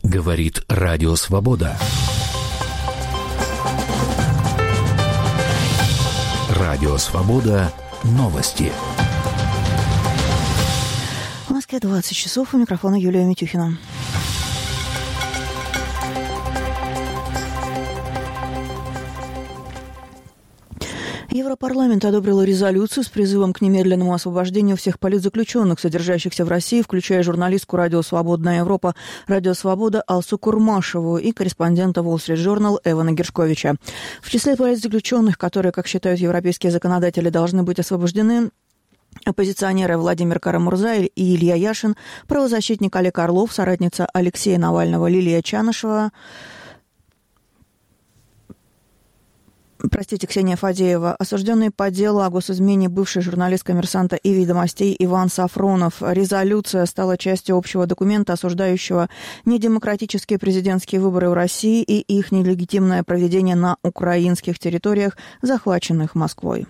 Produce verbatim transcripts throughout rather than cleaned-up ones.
Говорит Радио Свобода. Радио Свобода. Новости. В Москве двадцать часов. У микрофона Юлия Митюхина. Европарламент одобрил резолюцию с призывом к немедленному освобождению всех политзаключенных, содержащихся в России, включая журналистку «Радио Свободная Европа» «Радио Свобода» Алсу Курмашеву и корреспондента Wall Street Journal Эвана Гершковича. В числе политзаключенных, которые, как считают европейские законодатели, должны быть освобождены, оппозиционеры Владимир Кара-Мурза и Илья Яшин, правозащитник Олег Орлов, соратница Алексея Навального Лилия Чанышева, Простите, Ксения Фадеева, осужденный по делу о госизмене бывший журналист «Коммерсанта» и «Ведомостей» Иван Сафронов. Резолюция стала частью общего документа, осуждающего недемократические президентские выборы в России и их нелегитимное проведение на украинских территориях, захваченных Москвой.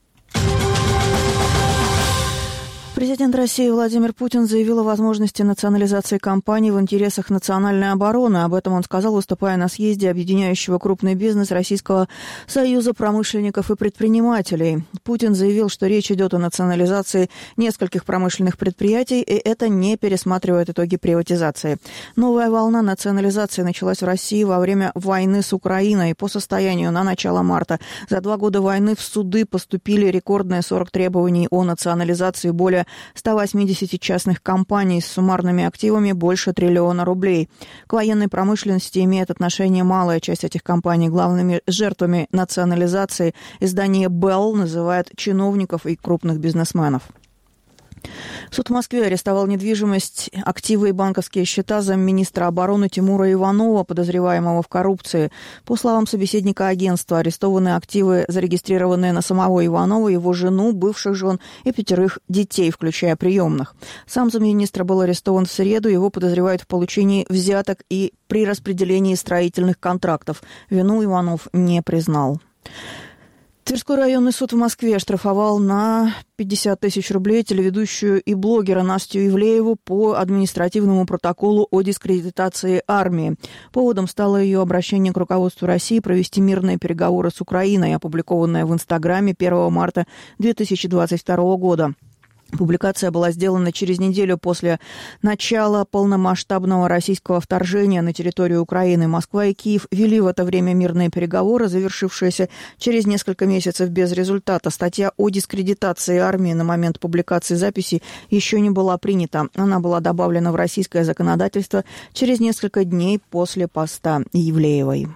Президент России Владимир Путин заявил о возможности национализации компаний в интересах национальной обороны. Об этом он сказал, выступая на съезде объединяющего крупный бизнес Российского союза промышленников и предпринимателей. Путин заявил, что речь идет о национализации нескольких промышленных предприятий, и это не пересматривает итоги приватизации. Новая волна национализации началась в России во время войны с Украиной. По состоянию на начало марта за два года войны в суды поступили рекордные сорок требований о национализации более ста восьмидесяти частных компаний с суммарными активами больше триллиона рублей. К военной промышленности имеет отношение малая часть этих компаний. Главными жертвами национализации издание «Белл» называет чиновников и крупных бизнесменов. Суд в Москве арестовал недвижимость, активы и банковские счета замминистра обороны Тимура Иванова, подозреваемого в коррупции. По словам собеседника агентства, арестованы активы, зарегистрированные на самого Иванова, его жену, бывших жен и пятерых детей, включая приемных. Сам замминистра был арестован в среду, его подозревают в получении взяток и при распределении строительных контрактов. Вину Иванов не признал. Тверской районный суд в Москве оштрафовал на пятьдесят тысяч рублей телеведущую и блогера Настю Ивлееву по административному протоколу о дискредитации армии. Поводом стало ее обращение к руководству России провести мирные переговоры с Украиной, опубликованное в Инстаграме первого марта две тысячи двадцать второго года. Публикация была сделана через неделю после начала полномасштабного российского вторжения на территорию Украины. Москва и Киев вели в это время мирные переговоры, завершившиеся через несколько месяцев без результата. Статья о дискредитации армии на момент публикации записи еще не была принята. Она была добавлена в российское законодательство через несколько дней после поста Ивлеевой.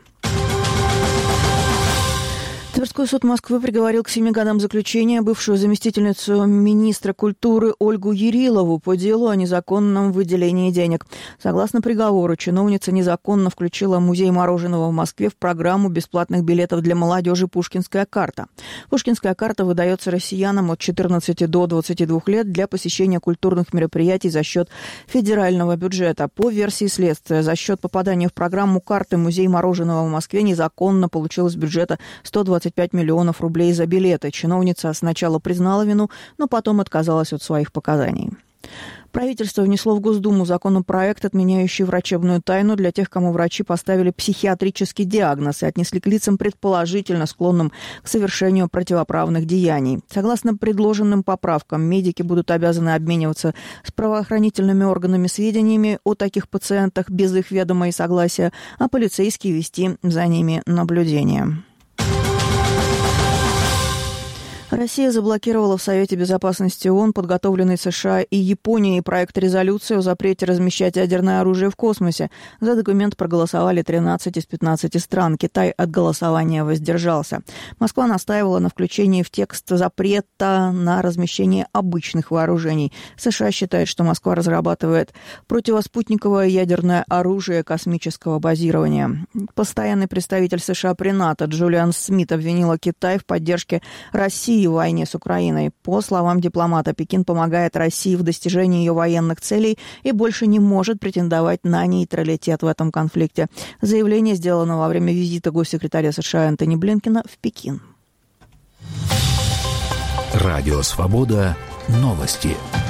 Тверской суд Москвы приговорил к семи годам заключения бывшую заместительницу министра культуры Ольгу Ярилову по делу о незаконном выделении денег. Согласно приговору, чиновница незаконно включила музей мороженого в Москве в программу бесплатных билетов для молодежи «Пушкинская карта». Пушкинская карта выдается россиянам от четырнадцати до двадцати двух лет для посещения культурных мероприятий за счет федерального бюджета. По версии следствия, за счет попадания в программу карты музей мороженого в Москве незаконно получил из бюджета сто двадцать пять миллионов рублей за билеты. Чиновница сначала признала вину, но потом отказалась от своих показаний. Правительство внесло в Госдуму законопроект, отменяющий врачебную тайну для тех, кому врачи поставили психиатрический диагноз и отнесли к лицам предположительно склонным к совершению противоправных деяний. Согласно предложенным поправкам, медики будут обязаны обмениваться с правоохранительными органами сведениями о таких пациентах без их ведома и согласия, а полицейские вести за ними наблюдение. Россия заблокировала в Совете Безопасности ООН подготовленный США и Японией проект резолюции о запрете размещать ядерное оружие в космосе. За документ проголосовали тринадцать из пятнадцати стран. Китай от голосования воздержался. Москва настаивала на включении в текст запрета на размещение обычных вооружений. США считает, что Москва разрабатывает противоспутниковое ядерное оружие космического базирования. Постоянный представитель США при НАТО Джулиан Смит обвинила Китай в поддержке России в войне с Украиной. По словам дипломата, Пекин помогает России в достижении ее военных целей и больше не может претендовать на нейтралитет в этом конфликте. Заявление сделано во время визита госсекретаря США Энтони Блинкена в Пекин. Радио Свобода. Новости.